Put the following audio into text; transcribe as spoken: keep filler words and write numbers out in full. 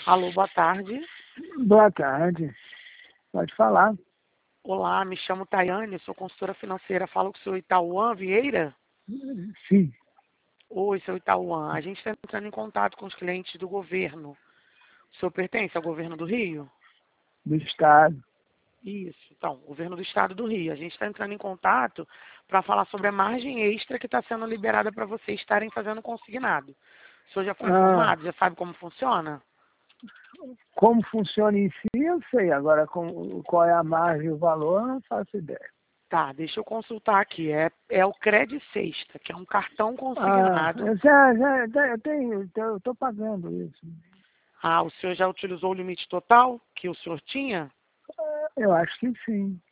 Alô, boa tarde. Boa tarde. Pode falar. Olá, me chamo Tayane, sou consultora financeira. Falo com o senhor Itauã Vieira? Sim. Oi, seu Itauã. A gente está entrando em contato com os clientes do governo. O senhor pertence ao governo do Rio? Do Estado. Isso, então, governo do Estado do Rio. A gente está entrando em contato para falar sobre a margem extra que está sendo liberada para vocês estarem fazendo consignado. O senhor já foi Ah, informado? Já sabe como funciona? como funciona em si, eu sei. Agora, com, qual é a margem e o valor, eu não faço ideia. Tá, deixa eu consultar aqui. É, é o Cred Sexta, que é um cartão Ah, consignado. eu já, já, já eu tenho, eu estou pagando isso. Ah, o senhor já utilizou o limite total que o senhor tinha? Eu acho que sim.